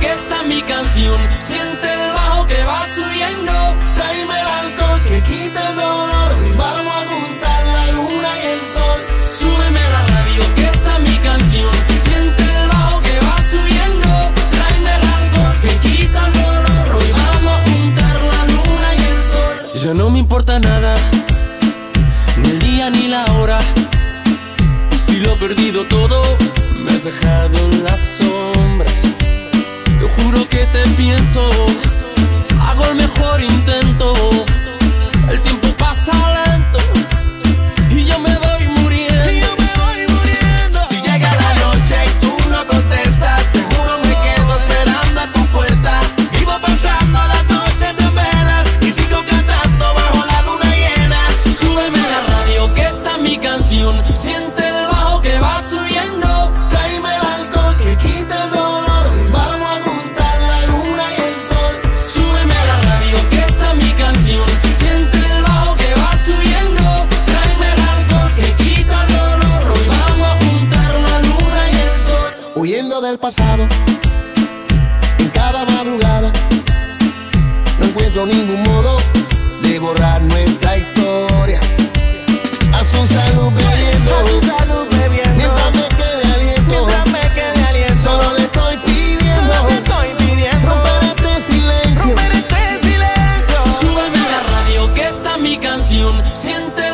que esta es mi canción. Siente el bajo que va subiendo. Tráeme el alcohol que quita el dolor. Y vamos a juntar la luna y el sol. Súbeme la radio que esta es mi canción. Siente el bajo que va subiendo. Tráeme el alcohol que quita el dolor. Hoy vamos a juntar la luna y el sol. Ya no me importa nada, ni el día ni la hora. Si lo he perdido todo, me has dejado en las sombras. Te juro que te pienso, hago el mejor intento. El tiempo pasa lento y yo me voy muriendo. Si llega la noche y tú no contestas, seguro me quedo esperando a tu puerta. Vivo pasando las noches en velas y sigo cantando bajo la luna llena. Súbeme la radio que esta es mi canción. Siente el bajo que va subiendo. Tráeme el alcohol que quita el dolor. Y vamos a juntar la luna y el sol. Súbeme la radio que esta es mi canción. Siente el bajo que va subiendo. Tráeme el alcohol que quita el dolor. Hoy vamos a juntar la luna y el sol. Huyendo del pasado, en cada madrugada, no encuentro ningún modo de borrar nuestra historia. A su salud bebiendo, mientras me quede aliento, solo le estoy pidiendo, romper este silencio. Súbeme la radio que esta es mi canción. Siente